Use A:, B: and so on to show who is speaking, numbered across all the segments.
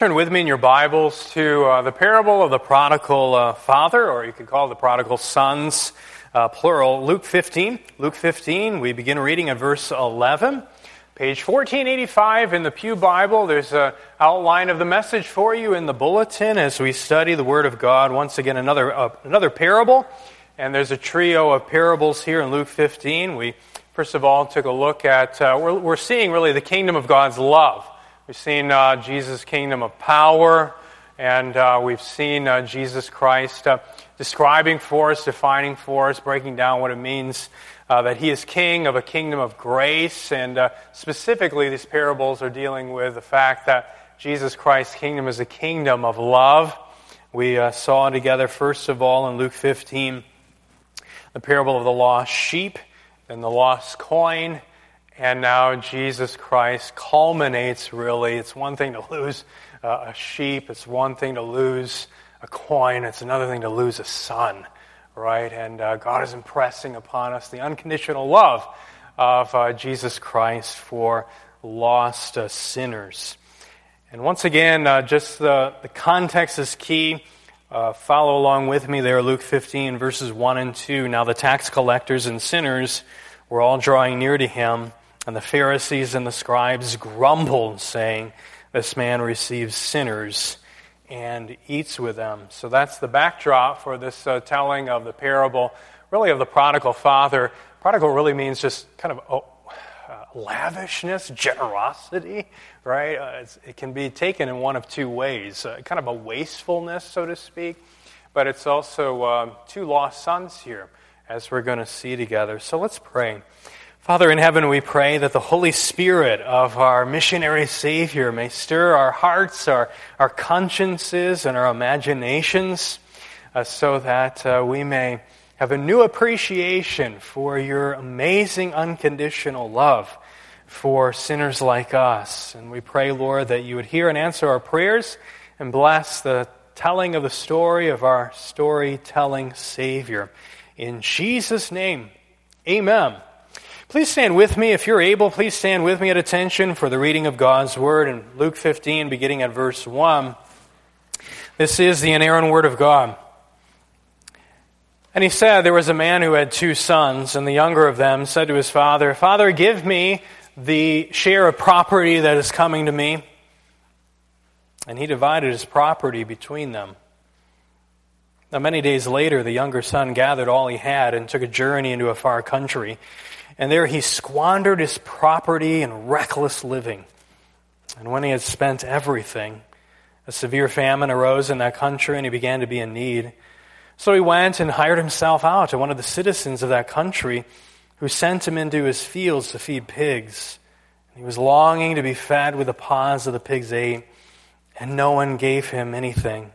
A: Turn with me in your Bibles to the parable of the prodigal father, or you could call it the prodigal sons, plural, Luke 15. Luke 15, we begin reading at verse 11. Page 1485 in the Pew Bible, there's an outline of the message for you in the bulletin as we study the Word of God. Once again, another parable, and there's a trio of parables here in Luke 15. We, first of all, took a look at, we're seeing really the kingdom of God's love. We've seen Jesus' kingdom of power, and we've seen Jesus Christ describing for us, defining for us, breaking down what it means that He is king of a kingdom of grace, and specifically these parables are dealing with the fact that Jesus Christ's kingdom is a kingdom of love. We saw together, first of all, in Luke 15, the parable of the lost sheep and the lost coin. And now Jesus Christ culminates, really. It's one thing to lose a sheep. It's one thing to lose a coin. It's another thing to lose a son, right? And God is impressing upon us the unconditional love of Jesus Christ for lost sinners. And once again, just the context is key. Follow along with me there, Luke 15, verses 1 and 2. Now the tax collectors and sinners were all drawing near to Him, and the Pharisees and the scribes grumbled, saying, "This man receives sinners and eats with them." So that's the backdrop for this telling of the parable, really of the prodigal father. Prodigal really means just kind of lavishness, generosity, right? It can be taken in one of two ways, kind of a wastefulness, so to speak, but it's also two lost sons here, as we're going to see together. So let's pray. Father in heaven, we pray that the Holy Spirit of our missionary Savior may stir our hearts, our consciences, and our imaginations so that we may have a new appreciation for your amazing unconditional love for sinners like us. And we pray, Lord, that you would hear and answer our prayers and bless the telling of the story of our storytelling Savior. In Jesus' name, amen. Please stand with me. If you're able, please stand with me at attention for the reading of God's Word in Luke 15, beginning at verse 1. This is the inerrant Word of God. And he said, there was a man who had 2 sons, and the younger of them said to his father, "Father, give me the share of property that is coming to me." And he divided his property between them. Now many days later, the younger son gathered all he had and took a journey into a far country. And there he squandered his property in reckless living. And when he had spent everything, a severe famine arose in that country, and he began to be in need. So he went and hired himself out to one of the citizens of that country, who sent him into his fields to feed pigs. And he was longing to be fed with the pods of the pigs ate, and no one gave him anything.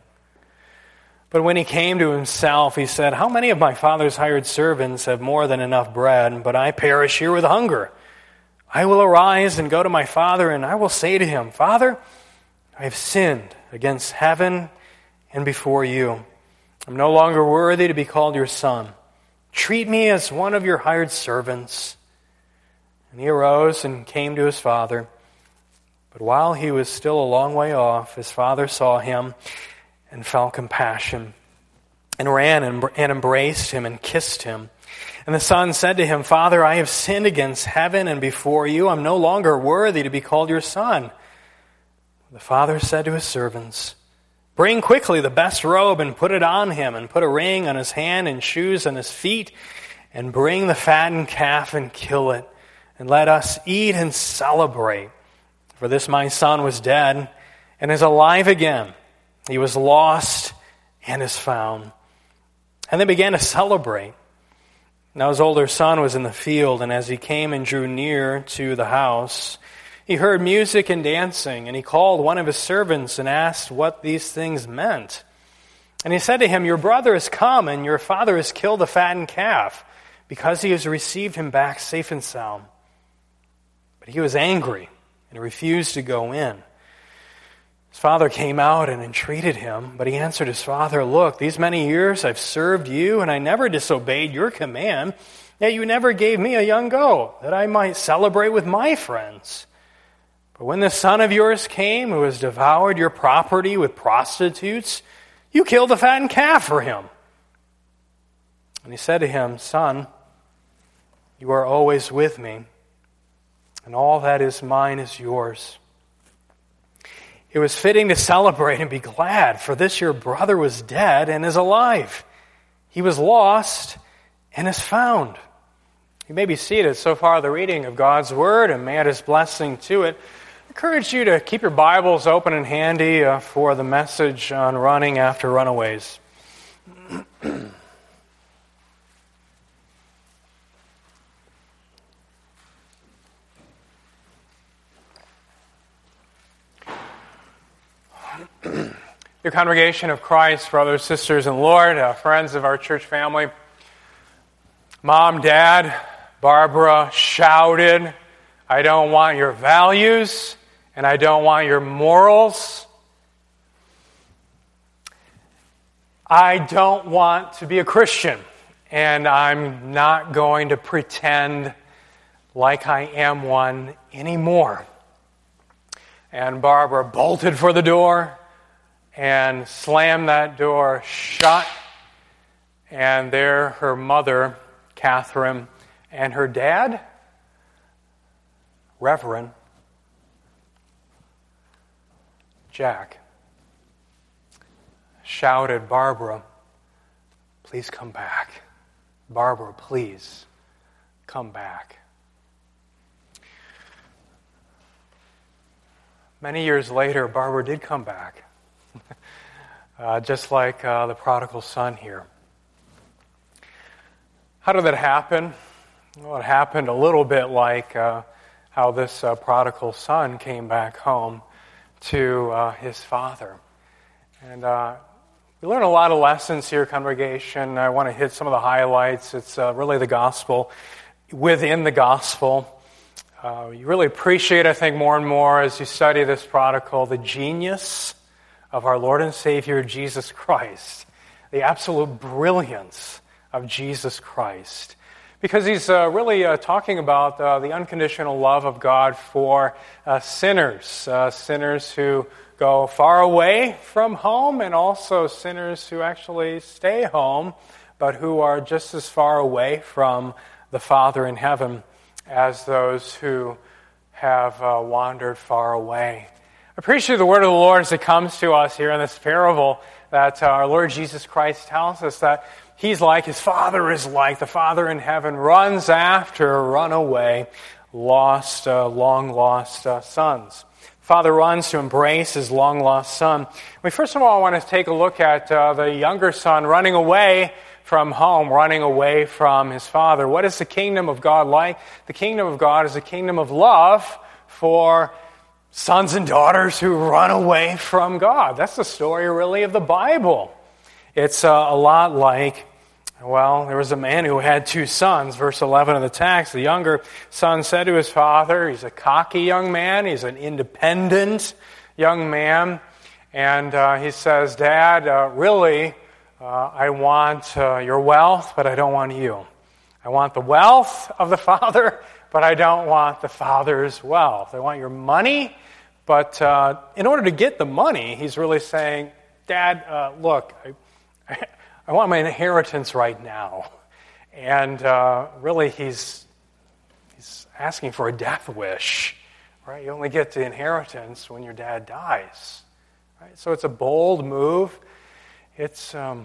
A: But when he came to himself, he said, "How many of my father's hired servants have more than enough bread, but I perish here with hunger? I will arise and go to my father, and I will say to him, 'Father, I have sinned against heaven and before you. I'm no longer worthy to be called your son. Treat me as one of your hired servants.' And he arose and came to his father. But while he was still a long way off, his father saw him and felt compassion, and ran and embraced him and kissed him. And the son said to him, 'Father, I have sinned against heaven and before you. I'm no longer worthy to be called your son.' The father said to his servants, 'Bring quickly the best robe and put it on him, and put a ring on his hand and shoes on his feet, and bring the fattened calf and kill it, and let us eat and celebrate. For this my son was dead and is alive again. He was lost and is found.' And they began to celebrate. Now his older son was in the field, and as he came and drew near to the house, he heard music and dancing, and he called one of his servants and asked what these things meant. And he said to him, 'Your brother has come, and your father has killed the fattened calf, because he has received him back safe and sound.' But he was angry and refused to go in. His father came out and entreated him, but he answered his father, 'Look, these many years I've served you, and I never disobeyed your command, yet you never gave me a young goat, that I might celebrate with my friends.' But when this son of yours came, who has devoured your property with prostitutes, you killed the fattened calf for him." And he said to him, "Son, you are always with me, and all that is mine is yours. It was fitting to celebrate and be glad, for this your brother was dead and is alive. He was lost and is found." You may be seated. So far, the reading of God's Word, and may add His blessing to it. I encourage you to keep your Bibles open and handy for the message on running after runaways. Dear congregation of Christ, brothers, sisters, and Lord, friends of our church family, Mom, Dad, Barbara shouted, "I don't want your values, and I don't want your morals. I don't want to be a Christian, and I'm not going to pretend like I am one anymore." And Barbara bolted for the door and slammed that door shut. And there her mother, Catherine, and her dad, Reverend Jack, shouted, "Barbara, please come back. Barbara, please come back." Many years later, Barbara did come back, just like the prodigal son here. How did that happen? Well, it happened a little bit like how this prodigal son came back home to his father. And we learn a lot of lessons here, congregation. I want to hit some of the highlights. It's really the gospel within the gospel. You really appreciate, I think, more and more as you study this prodigal, the genius of our Lord and Savior, Jesus Christ. The absolute brilliance of Jesus Christ. Because he's really talking about the unconditional love of God for sinners. Sinners who go far away from home, and also sinners who actually stay home, but who are just as far away from the Father in heaven as those who have wandered far away. I appreciate the word of the Lord as it comes to us here in this parable, that our Lord Jesus Christ tells us that He's like His Father is like. The Father in heaven runs after runaway, long-lost sons. Father runs to embrace his long-lost son. First of all, I want to take a look at the younger son running away from home, running away from his father. What is the kingdom of God like? The kingdom of God is a kingdom of love for sons and daughters who run away from God. That's the story, really, of the Bible. It's a lot like, well, there was a man who had two sons. Verse 11 of the text, the younger son said to his father, he's a cocky young man, he's an independent young man, and he says, "Dad, really, I want your wealth, but I don't want you. I want the wealth of the father, but I don't want the father's wealth. I want your money, but in order to get the money," he's really saying, "Dad, look, I want my inheritance right now." And really, he's asking for a death wish, right? You only get the inheritance when your dad dies, right? So it's a bold move. It's a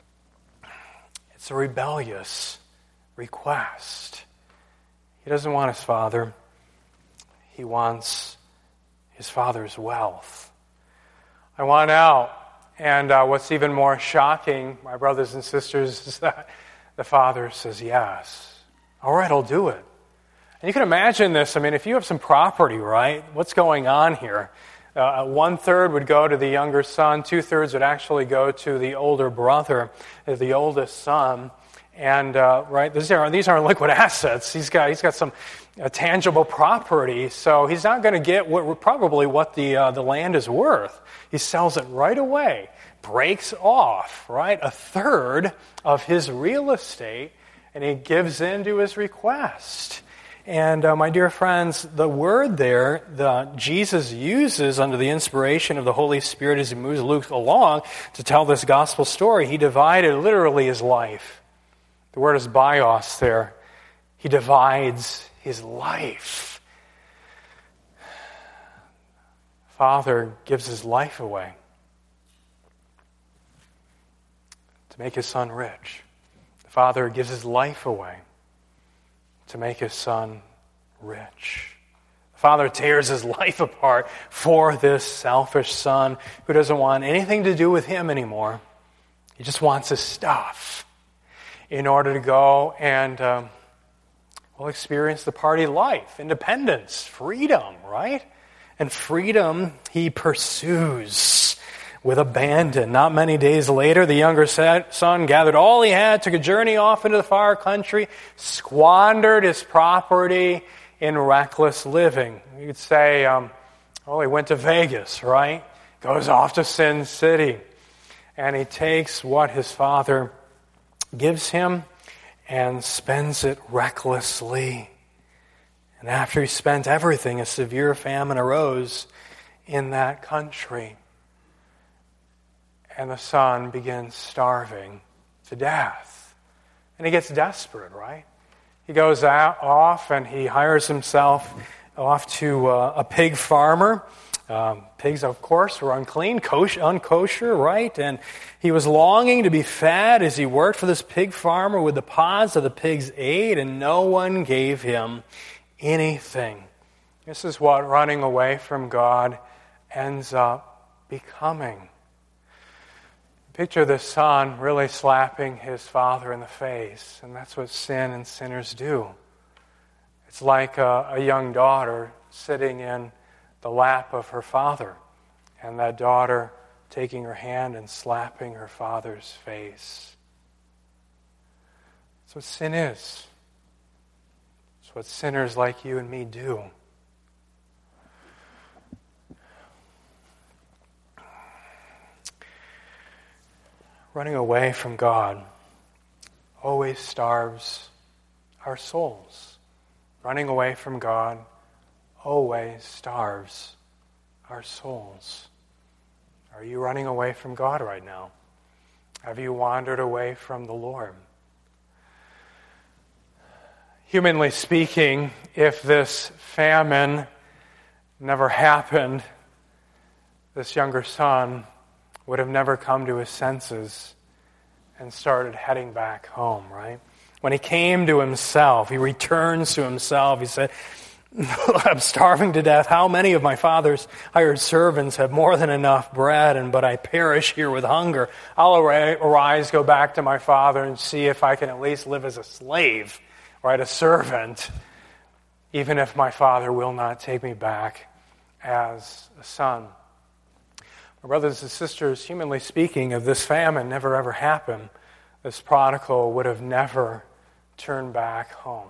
A: rebellious request. He doesn't want his father. He wants his father's wealth. "I want out." And what's even more shocking, my brothers and sisters, is that the father says, "Yes. All right, I'll do it." And you can imagine this. I mean, if you have some property, right, what's going on here? 1/3 would go to the younger son. 2/3 would actually go to the older brother, the oldest son. And right, these aren't liquid assets. He's got some tangible property, so he's not going to get probably what the land is worth. He sells it right away, breaks off, right, 1/3 of his real estate, and he gives in to his request. And my dear friends, the word there that Jesus uses under the inspiration of the Holy Spirit as he moves Luke along to tell this gospel story, he divided literally his life. The word is bios there. He divides his life. Father gives his life away to make his son rich. The Father gives his life away to make his son rich. The Father tears his life apart for this selfish son who doesn't want anything to do with him anymore. He just wants his stuff in order to go and experience the party life, independence, freedom, right? And freedom he pursues with abandon. Not many days later, the younger son gathered all he had, took a journey off into the far country, squandered his property in reckless living. You could say, he went to Vegas, right? Goes off to Sin City. And he takes what his father gives him and spends it recklessly. And after he spent everything, a severe famine arose in that country. And the son begins starving to death. And he gets desperate, right? He goes off and he hires himself off to a pig farmer. Pigs, of course, were unclean, unkosher, right? And he was longing to be fed as he worked for this pig farmer with the pods of the pigs ate, and no one gave him anything. This is what running away from God ends up becoming. Picture the son really slapping his father in the face, and that's what sin and sinners do. It's like a young daughter sitting in the lap of her father, and that daughter taking her hand and slapping her father's face. That's what sin is. It's what sinners like you and me do. Running away from God always starves our souls. Running away from God always starves our souls. Are you running away from God right now? Have you wandered away from the Lord? Humanly speaking, if this famine never happened, this younger son would have never come to his senses and started heading back home, right? When he came to himself, he returns to himself. He said, I'm starving to death. How many of my father's hired servants have more than enough bread, but I perish here with hunger? I'll arise, go back to my father, and see if I can at least live as a slave, right, a servant, even if my father will not take me back as a son. My brothers and sisters, humanly speaking, if this famine never ever happened, this prodigal would have never turned back home.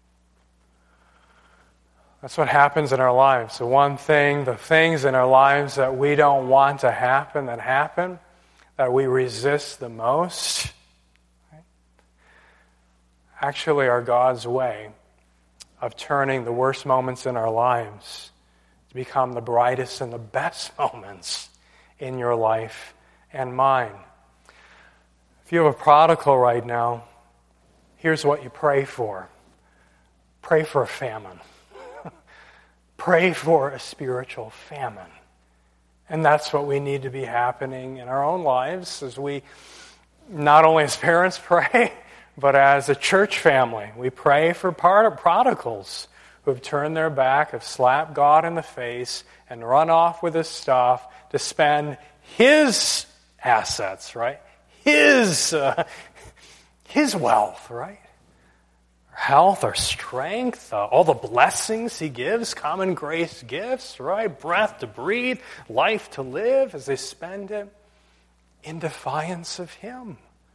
A: That's what happens in our lives. The things in our lives that we don't want to happen, that we resist the most, right, actually are God's way of turning the worst moments in our lives to become the brightest and the best moments in your life and mine. If you have a prodigal right now, here's what you pray for. Pray for a famine. Pray for a spiritual famine. And that's what we need to be happening in our own lives as we, not only as parents pray, but as a church family. We pray for prodigals who have turned their back, have slapped God in the face, and run off with his stuff to spend his assets, right? His wealth, right? Our health, our strength, all the blessings he gives, common grace gifts, right? Breath to breathe, life to live, as they spend it in defiance of him.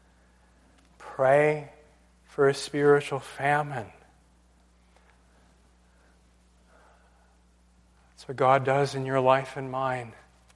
A: Pray for a spiritual famine. That's what God does in your life and mine.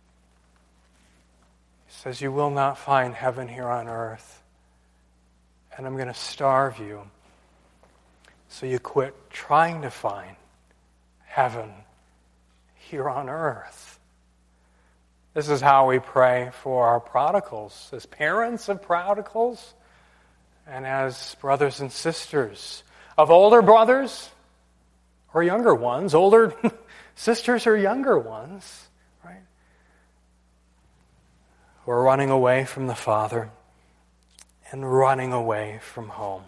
A: He says, you will not find heaven here on earth, and I'm going to starve you so you quit trying to find heaven here on earth. This is how we pray for our prodigals, as parents of prodigals, and as brothers and sisters of older brothers or younger ones, older sisters or younger ones, right? Who are running away from the Father and running away from home.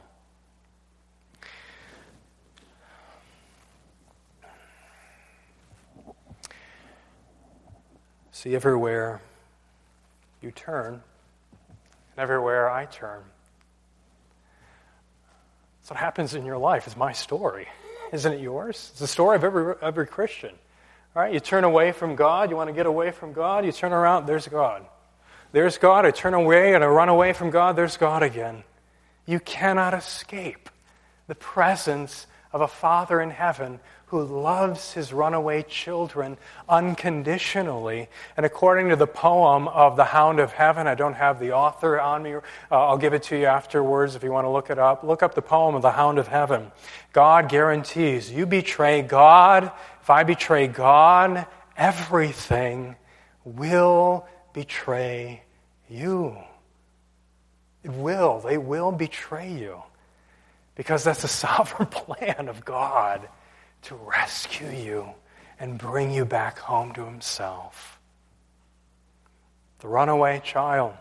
A: See, everywhere you turn, and everywhere I turn, that's what happens in your life. It's my story. Isn't it yours? It's the story of every Christian. All right? You turn away from God. You want to get away from God. You turn around. There's God. There's God. I turn away and I run away from God. There's God again. You cannot escape the presence of a Father in heaven who loves his runaway children unconditionally. And according to the poem of The Hound of Heaven, I don't have the author on me. I'll give it to you afterwards if you want to look it up. Look up the poem of The Hound of Heaven. God guarantees, you betray God. If I betray God, everything will betray you. It will. They will betray you. Because that's the sovereign plan of God, to rescue you and bring you back home to himself. The runaway child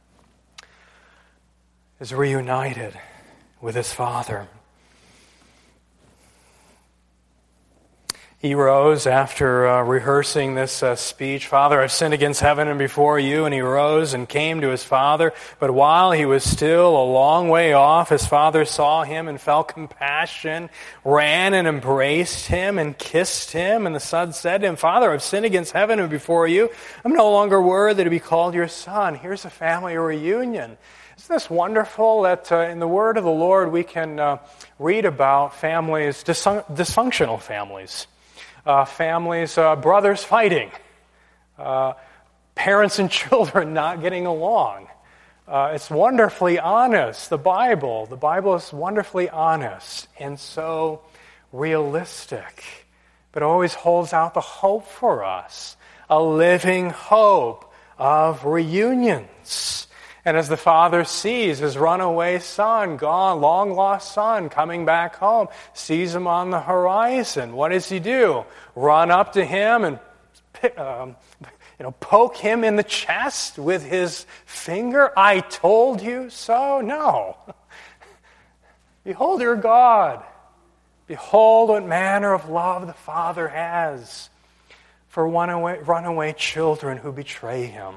A: is reunited with his father. He rose after rehearsing this speech. Father, I've sinned against heaven and before you. And he rose and came to his father. But while he was still a long way off, his father saw him and felt compassion, ran and embraced him and kissed him. And the son said to him, Father, I've sinned against heaven and before you. I'm no longer worthy to be called your son. Here's a family reunion. Isn't this wonderful that in the word of the Lord we can read about families, dysfunctional families. Families, brothers fighting, parents and children not getting along. It's wonderfully honest. The Bible is wonderfully honest and so realistic, but always holds out the hope for us, a living hope of reunions. And as the father sees his runaway son, gone, long-lost son, coming back home, sees him on the horizon, what does he do? Run up to him and poke him in the chest with his finger? I told you so? No. Behold your God. Behold what manner of love the Father has for runaway children who betray him,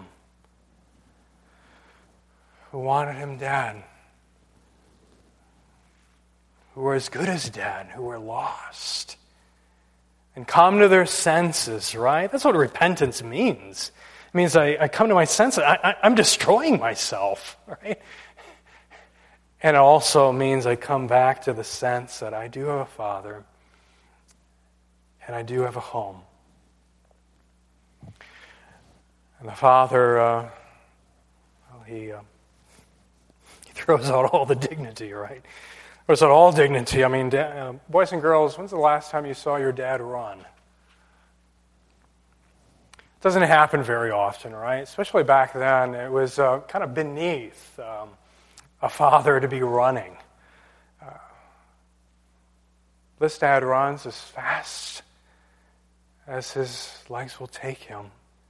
A: who wanted him dead, who were as good as dead, who were lost, and come to their senses, right? That's what repentance means. It means I come to my senses. I'm destroying myself, right? And it also means I come back to the sense that I do have a Father and I do have a home. And the Father, he throws out all the dignity, right? Throws out all dignity. I mean, boys and girls, when's the last time you saw your dad run? It doesn't happen very often, right? Especially back then, it was kind of beneath a father to be running. This dad runs as fast as his legs will take him.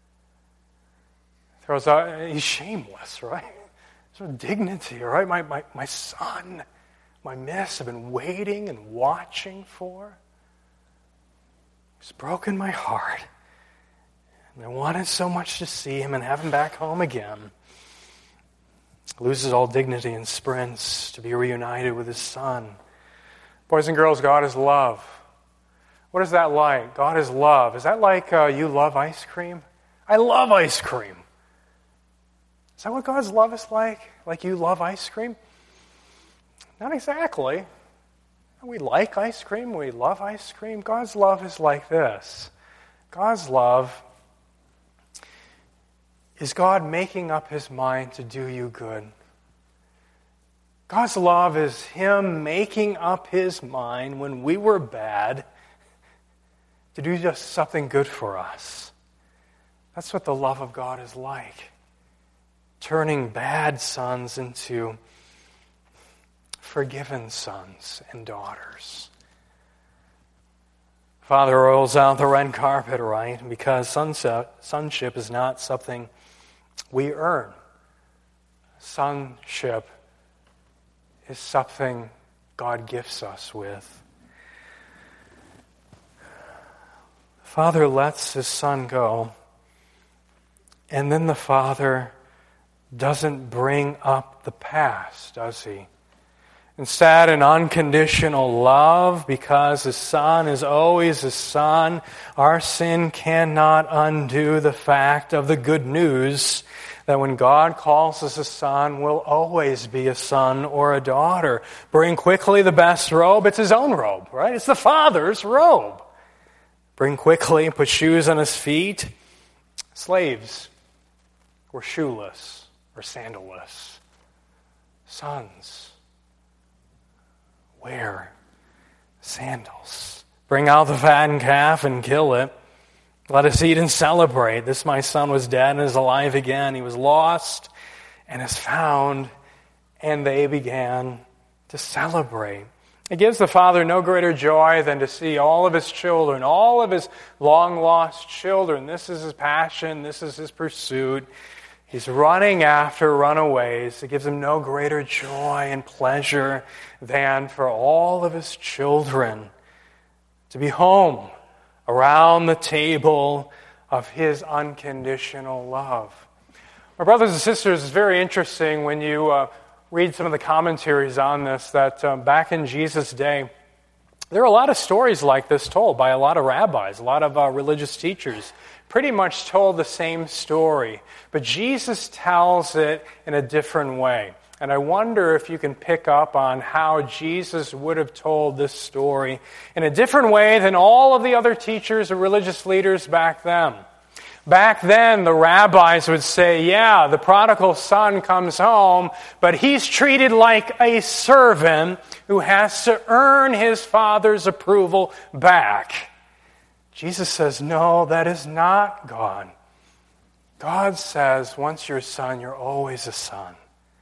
A: Throws out, he's shameless, right? Sort of dignity, right? My son, my miss, I've been waiting and watching for. He's broken my heart. And I wanted so much to see him and have him back home again. Loses all dignity and sprints to be reunited with his son. Boys and girls, God is love. What is that like? God is love. Is that like you love ice cream? I love ice cream. Is that what God's love is like? Like you love ice cream? Not exactly. We like ice cream. We love ice cream. God's love is like this. God's love is God making up his mind to do you good. God's love is Him making up His mind when we were bad to do just something good for us. That's what the love of God is like. Turning bad sons into forgiven sons and daughters. Father rolls out the red carpet, right? Because sonship is not something we earn. Sonship is something God gifts us with. Father lets His Son go, and then the Father doesn't bring up the past, does He? Instead, an unconditional love, because His Son is always His Son. Our sin cannot undo the fact of the good news that when God calls us a son, we'll always be a son or a daughter. Bring quickly the best robe. It's His own robe, right? It's the Father's robe. Bring quickly, put shoes on His feet. Slaves were shoeless or sandalless. Sons wear sandals. Bring out the fattened calf and kill it. Let us eat and celebrate. This my son was dead and is alive again. He was lost and is found. And they began to celebrate. It gives the Father no greater joy than to see all of His children, all of His long-lost children. This is His passion. This is His pursuit. He's running after runaways. It gives Him no greater joy and pleasure than for all of His children to be home around the table of His unconditional love. My brothers and sisters, it's very interesting when you read some of the commentaries on this that back in Jesus' day, there are a lot of stories like this told by a lot of rabbis, a lot of religious teachers, pretty much told the same story. But Jesus tells it in a different way. And I wonder if you can pick up on how Jesus would have told this story in a different way than all of the other teachers or religious leaders back then. Back then, the rabbis would say, yeah, the prodigal son comes home, but he's treated like a servant who has to earn his father's approval back. Jesus says, no, that is not God. God says, once you're a son, you're always a son.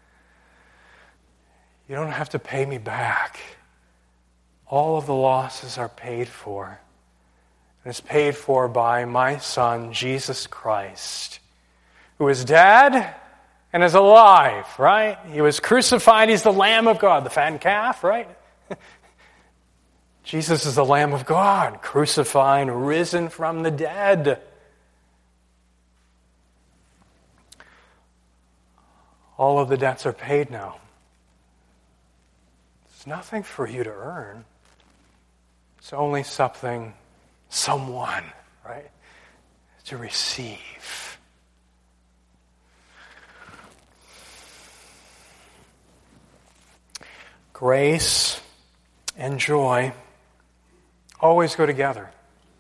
A: You don't have to pay me back. All of the losses are paid for. And it's paid for by my Son, Jesus Christ, who is dead and is alive, right? He was crucified. He's the Lamb of God, the fattened calf, right? Jesus is the Lamb of God, crucified, risen from the dead. All of the debts are paid now. It's nothing for you to earn. It's only someone, right, to receive. Grace and joy always go together.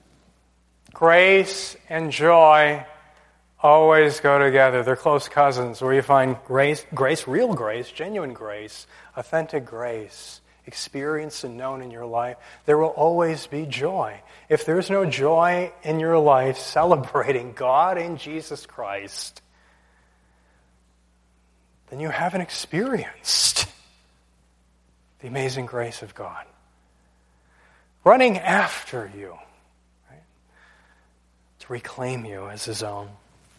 A: Grace and joy always go together. They're close cousins. Where you find grace, real grace, genuine grace, authentic grace, experienced and known in your life, there will always be joy. If there's no joy in your life celebrating God and Jesus Christ, then you haven't experienced the amazing grace of God running after you, right, to reclaim you as His own.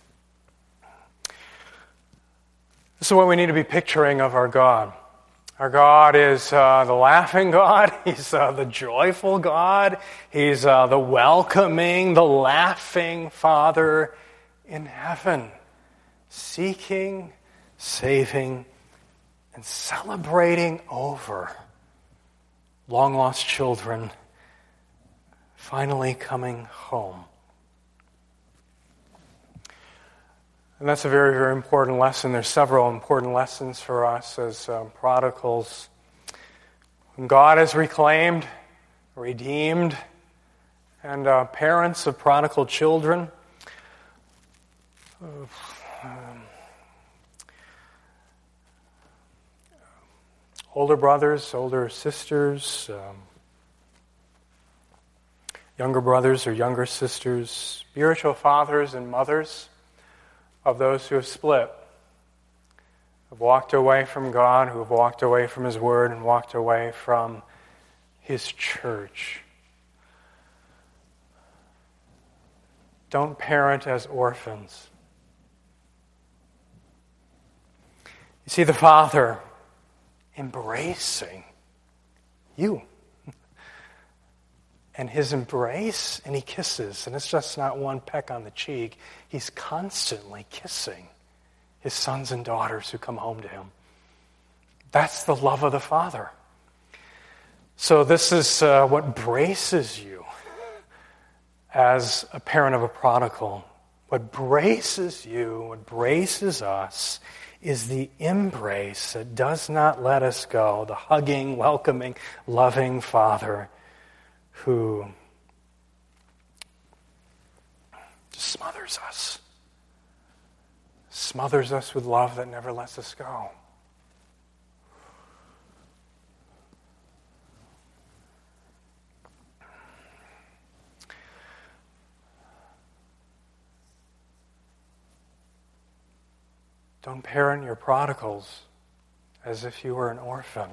A: This is what we need to be picturing of our God. Our God is the laughing God. He's the joyful God. He's the welcoming, the laughing Father in heaven, seeking, saving, and celebrating over long-lost children finally coming home. And that's a very, very important lesson. There's several important lessons for us as prodigals. When God is reclaimed, redeemed, and parents of prodigal children, older brothers, older sisters, younger brothers or younger sisters, spiritual fathers and mothers of those who have split, who have walked away from God, who have walked away from His Word and walked away from His church. Don't parent as orphans. You see the Father embracing you. And His embrace, and He kisses, and it's just not one peck on the cheek. He's constantly kissing His sons and daughters who come home to Him. That's the love of the Father. So this is what braces you as a parent of a prodigal. What braces you, what braces us, is the embrace that does not let us go, the hugging, welcoming, loving Father who just smothers us with love that never lets us go. Don't parent your prodigals as if you were an orphan.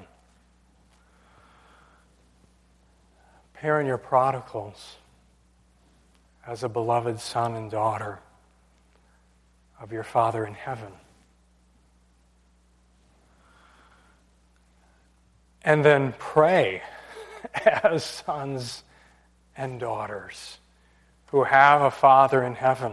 A: Parent your prodigals as a beloved son and daughter of your Father in heaven. And then pray as sons and daughters who have a Father in heaven.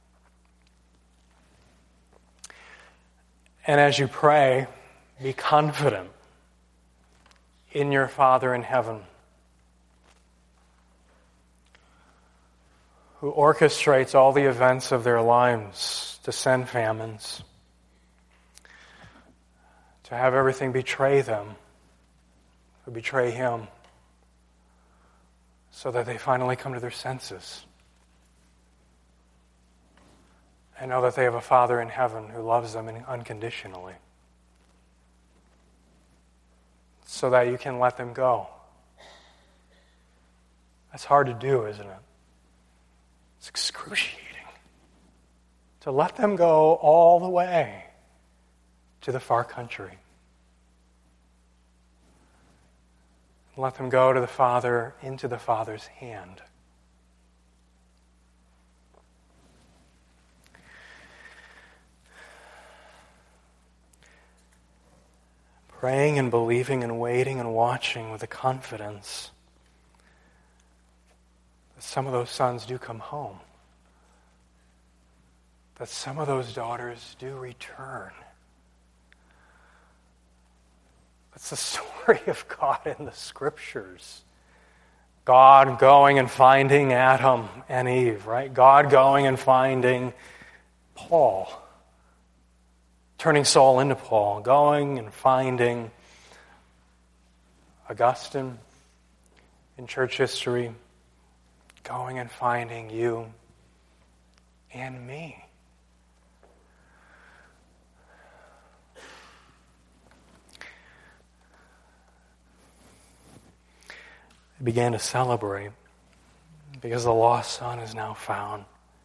A: And as you pray, be confident in your Father in heaven, who orchestrates all the events of their lives to send famines, to have everything betray them, who betray Him, so that they finally come to their senses and know that they have a Father in heaven who loves them unconditionally, so that you can let them go. That's hard to do, isn't it? It's excruciating to let them go all the way to the far country. Let them go to the Father, into the Father's hand. Praying and believing and waiting and watching with the confidence that some of those sons do come home, that some of those daughters do return. That's the story of God in the Scriptures. God going and finding Adam and Eve, right? God going and finding Paul, turning Saul into Paul, going and finding Augustine in church history, going and finding you and me. They began to celebrate because the lost son is now found.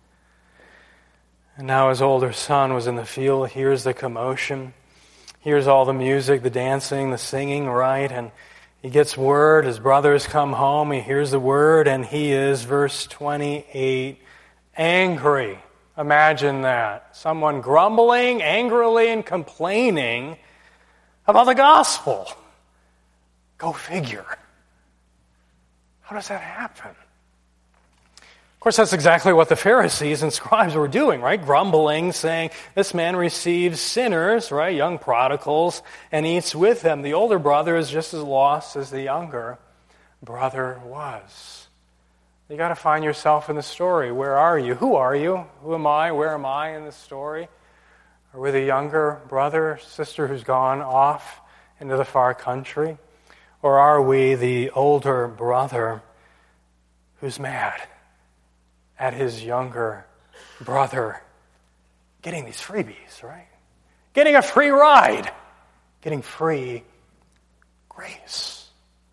A: And now his older son was in the field, hears the commotion, hears all the music, the dancing, the singing, right? And he gets word, his brothers come home, he hears the word, and he is, verse 28, angry. Imagine that. Someone grumbling, angrily, and complaining about the gospel. Go figure. How does that happen? Of course, that's exactly what the Pharisees and scribes were doing, right? Grumbling, saying, this man receives sinners, right? Young prodigals, and eats with them. The older brother is just as lost as the younger brother was. You got to find yourself in the story. Where are you? Who are you? Who am I? Where am I in the story? Are we the younger brother, sister who's gone off into the far country? Or are we the older brother who's mad at his younger brother getting these freebies, right? Getting a free ride, getting free Grace.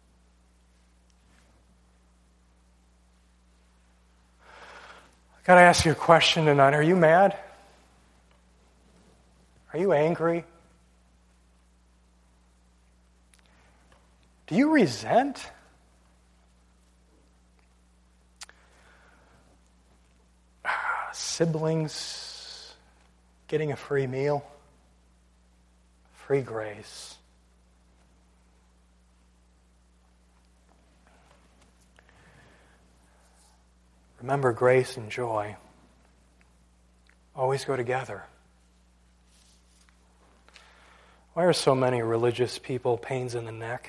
A: I got to ask you a question tonight. Are you mad? Are you angry? Do you resent? Siblings getting a free meal? Free grace. Remember, grace and joy always go together. Why are so many religious people pains in the neck?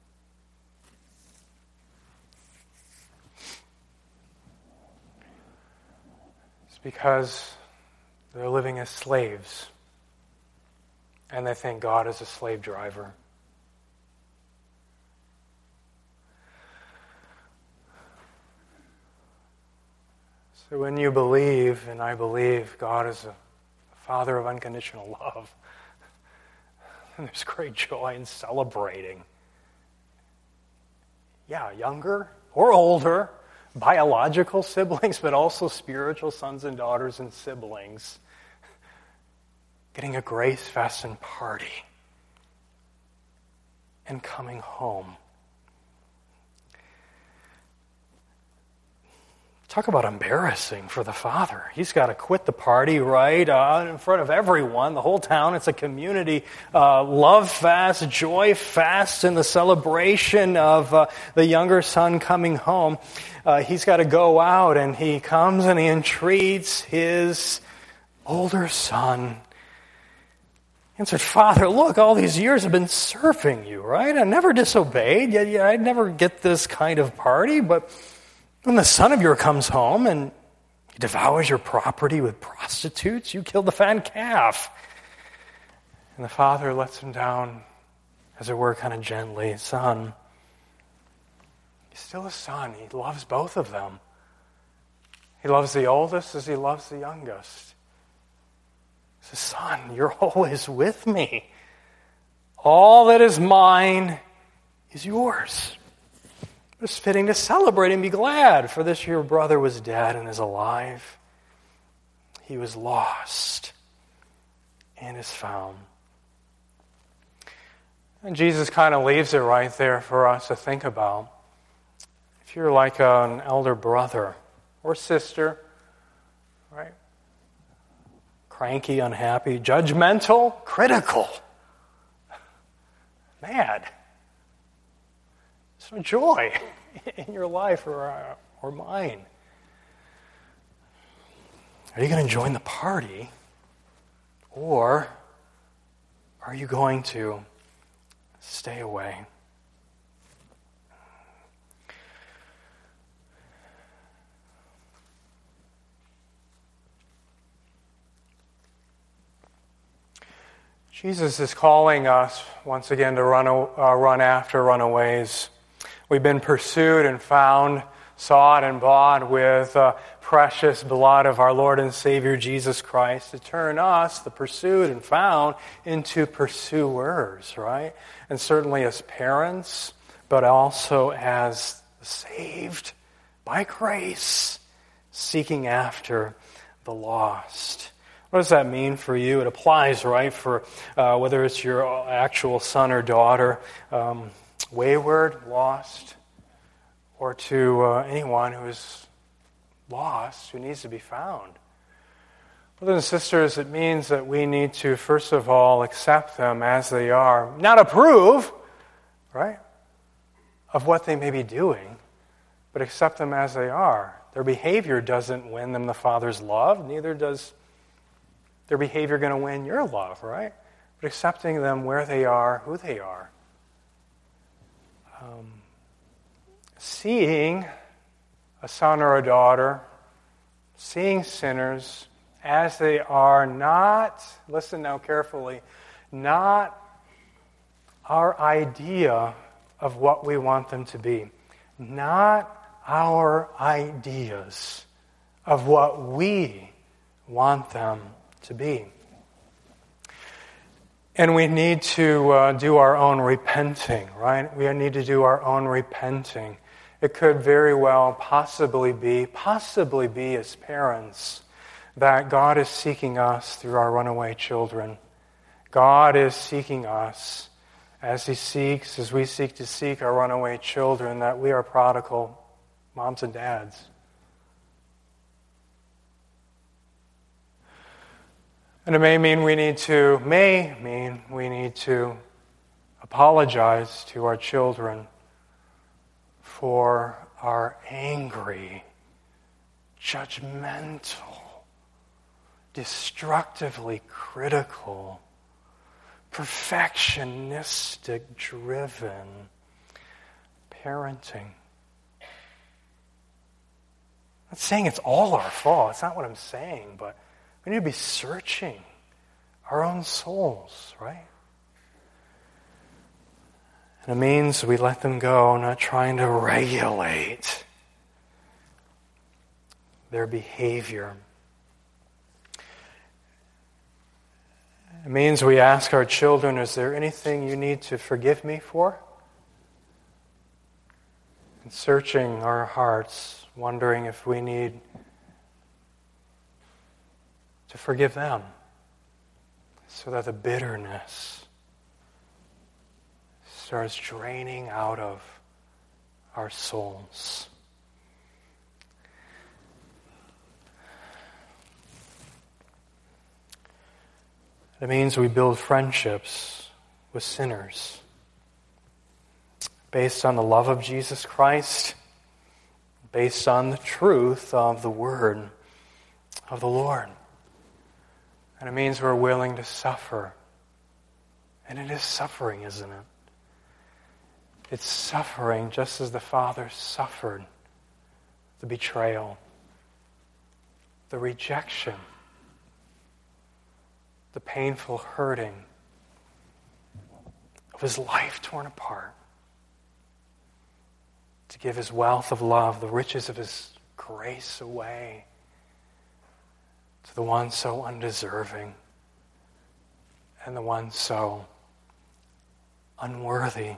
A: It's because they're living as slaves, and they think God is a slave driver. So when you believe, and I believe, God is a Father of unconditional love, and there's great joy in celebrating. Yeah, younger or older, biological siblings, but also spiritual sons and daughters and siblings, getting a grace fest and party and coming home. Talk about embarrassing for the father. He's got to quit the party, right, in front of everyone, the whole town. It's a community love fest, joy fest in the celebration of the younger son coming home. He's got to go out, and he comes and he entreats his older son. He answered, Father, look, all these years I've been serving you, right? I never disobeyed. I'd never get this kind of party, but when the son of yours comes home and he devours your property with prostitutes, you kill the fat calf. And the father lets him down, as it were, kind of gently. Son, he's still a son. He loves both of them. He loves the oldest as he loves the youngest. He says, son, you're always with me. All that is mine is yours. It's fitting to celebrate and be glad, for this your brother was dead and is alive. He was lost and is found. And Jesus kind of leaves it right there for us to think about. If you're like an elder brother or sister, right? Cranky, unhappy, judgmental, critical, mad. There's no joy in your life or mine. Are you going to join the party, or are you going to stay away? Jesus is calling us once again to run after runaways. We've been pursued and found, sought and bought with precious blood of our Lord and Savior Jesus Christ to turn us, the pursued and found, into pursuers, right? And certainly as parents, but also as saved by grace, seeking after the lost. What does that mean for you? It applies, right, for whether it's your actual son or daughter, wayward, lost, or to anyone who is lost, who needs to be found. Brothers and sisters, it means that we need to, first of all, accept them as they are. Not approve, right, of what they may be doing, but accept them as they are. Their behavior doesn't win them the Father's love, neither does their behavior going to win your love, right? But accepting them where they are, who they are. Seeing a son or a daughter, seeing sinners as they are, not, listen now carefully, not our idea of what we want them to be. Not our ideas of what we want them to be. And we need to do our own repenting, right? We need to do our own repenting. It could very well possibly be as parents that God is seeking us through our runaway children. God is seeking us as we seek to seek our runaway children, that we are prodigal moms and dads. And it may mean we need to apologize to our children for our angry, judgmental, destructively critical, perfectionistic driven parenting. I'm not saying it's all our fault. It's not what I'm saying, but we need to be searching our own souls, right? And it means we let them go, not trying to regulate their behavior. It means we ask our children, is there anything you need to forgive me for? And searching our hearts, wondering if we need to forgive them so that the bitterness starts draining out of our souls. It means we build friendships with sinners based on the love of Jesus Christ, based on the truth of the Word of the Lord. And it means we're willing to suffer. And it is suffering, isn't it? It's suffering just as the Father suffered the betrayal, the rejection, the painful hurting of his life torn apart, to give his wealth of love, the riches of his grace away to the one so undeserving and the one so unworthy.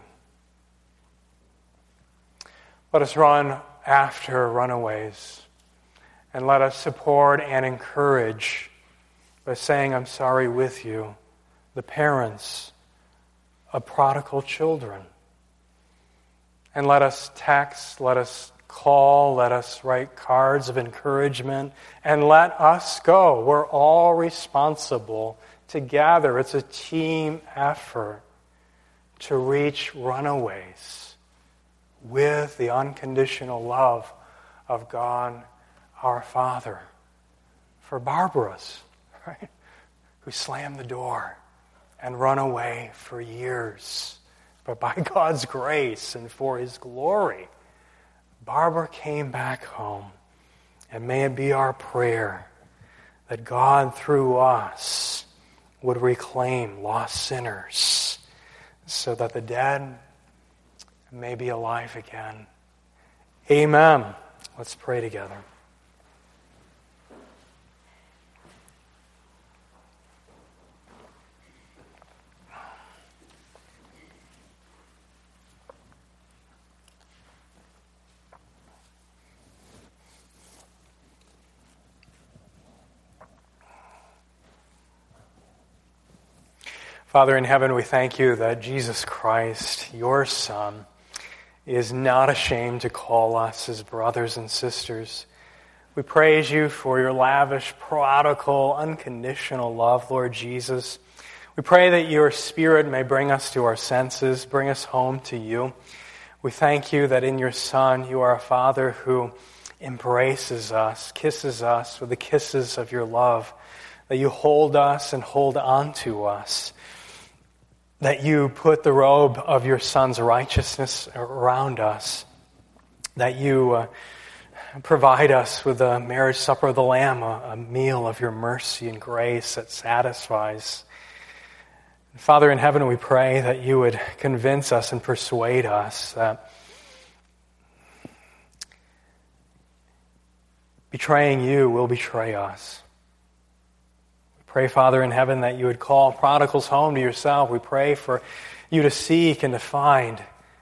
A: Let us run after runaways, and let us support and encourage by saying, I'm sorry with you, the parents of prodigal children. And let us text, let us call, let us write cards of encouragement, and let us go. We're all responsible together. It's a team effort to reach runaways with the unconditional love of God our Father. For Barbara's, right, who slammed the door and run away for years. But by God's grace and for His glory, Barbara came back home. And may it be our prayer that God, through us, would reclaim lost sinners so that the dead may be alive again. Amen. Let's pray together. Father in heaven, we thank you that Jesus Christ, your Son, is not ashamed to call us his brothers and sisters. We praise you for your lavish, prodigal, unconditional love, Lord Jesus. We pray that your Spirit may bring us to our senses, bring us home to you. We thank you that in your Son, you are a Father who embraces us, kisses us with the kisses of your love, that you hold us and hold on to us, that you put the robe of your Son's righteousness around us, that you provide us with the marriage supper of the Lamb, a meal of your mercy and grace that satisfies. Father in heaven, we pray that you would convince us and persuade us that betraying you will betray us. We Pray, Father in heaven, that you would call prodigals home to yourself. We pray for you to seek and to find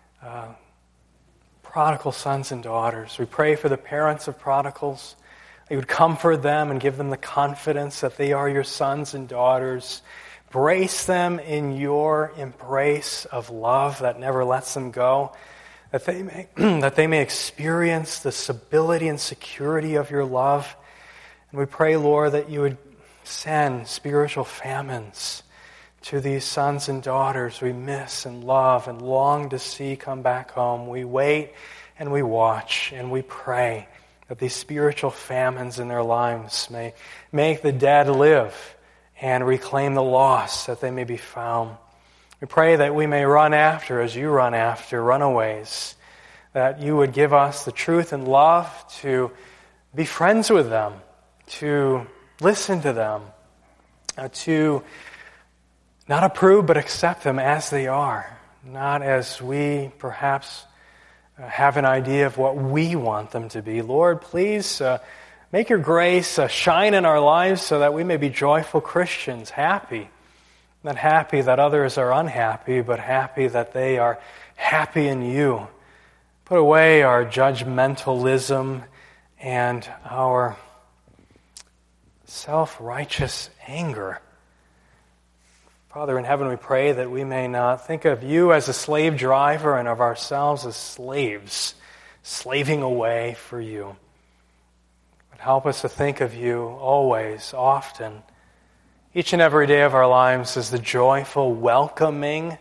A: prodigal sons and daughters. We pray for the parents of prodigals, that you would comfort them and give them the confidence that they are your sons and daughters. Brace them in your embrace of love that never lets them go, that they may experience the stability and security of your love. And we pray, Lord, that you would send spiritual famines to these sons and daughters we miss and love and long to see come back home. We wait and we watch and we pray that these spiritual famines in their lives may make the dead live and reclaim the lost, that they may be found. We pray that we may run after, as you run after, runaways, that you would give us the truth and love to be friends with them, to listen to them, to not approve but accept them as they are, not as we perhaps have an idea of what we want them to be. Lord, please make your grace shine in our lives so that we may be joyful Christians, happy. Not happy that others are unhappy, but happy that they are happy in you. Put away our judgmentalism and our self-righteous anger. Father in heaven, we pray that we may not think of you as a slave driver and of ourselves as slaves, slaving away for you. But help us to think of you always, often, each and every day of our lives as the joyful, welcoming,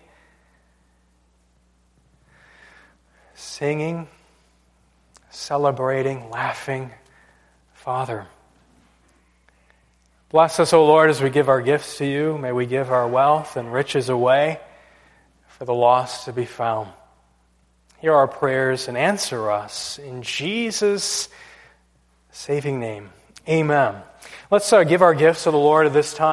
A: singing, celebrating, laughing Father. Bless us, O Lord, as we give our gifts to you. May we give our wealth and riches away for the lost to be found. Hear our prayers and answer us in Jesus' saving name. Amen. Let's give our gifts to the Lord at this time.